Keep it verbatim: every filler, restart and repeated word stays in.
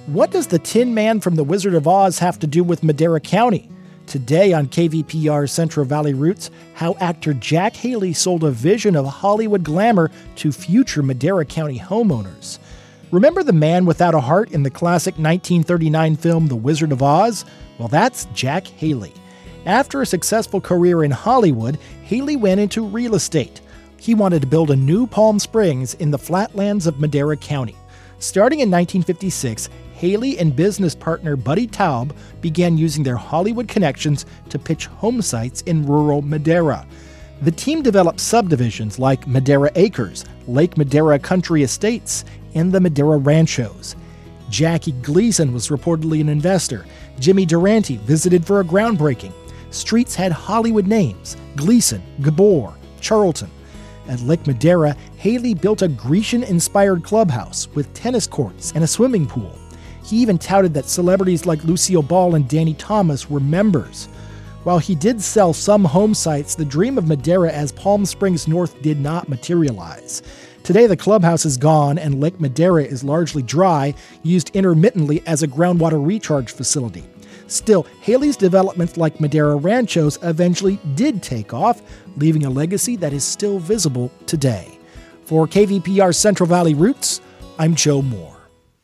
What does the Tin Man from The Wizard of Oz have to do with Madera County? Today on K V P R Central Valley Roots, how actor Jack Haley sold a vision of Hollywood glamour to future Madera County homeowners. Remember the man without a heart in the classic nineteen thirty-nine film The Wizard of Oz? Well, that's Jack Haley. After a successful career in Hollywood, Haley went into real estate. He wanted to build a new Palm Springs in the flatlands of Madera County. Starting in nineteen fifty-six, Haley and business partner Buddy Taub began using their Hollywood connections to pitch home sites in rural Madera. The team developed subdivisions like Madera Acres, Lake Madera Country Estates, and the Madera Ranchos. Jackie Gleason was reportedly an investor. Jimmy Durante visited for a groundbreaking. Streets had Hollywood names: Gleason, Gabor, Charlton. At Lake Madera, Haley built a Grecian-inspired clubhouse with tennis courts and a swimming pool. He even touted that celebrities like Lucille Ball and Danny Thomas were members. While he did sell some home sites, the dream of Madera as Palm Springs North did not materialize. Today, the clubhouse is gone and Lake Madera is largely dry, used intermittently as a groundwater recharge facility. Still, Haley's developments like Madera Ranchos eventually did take off, leaving a legacy that is still visible today. For K V P R Central Valley Roots, I'm Joe Moore.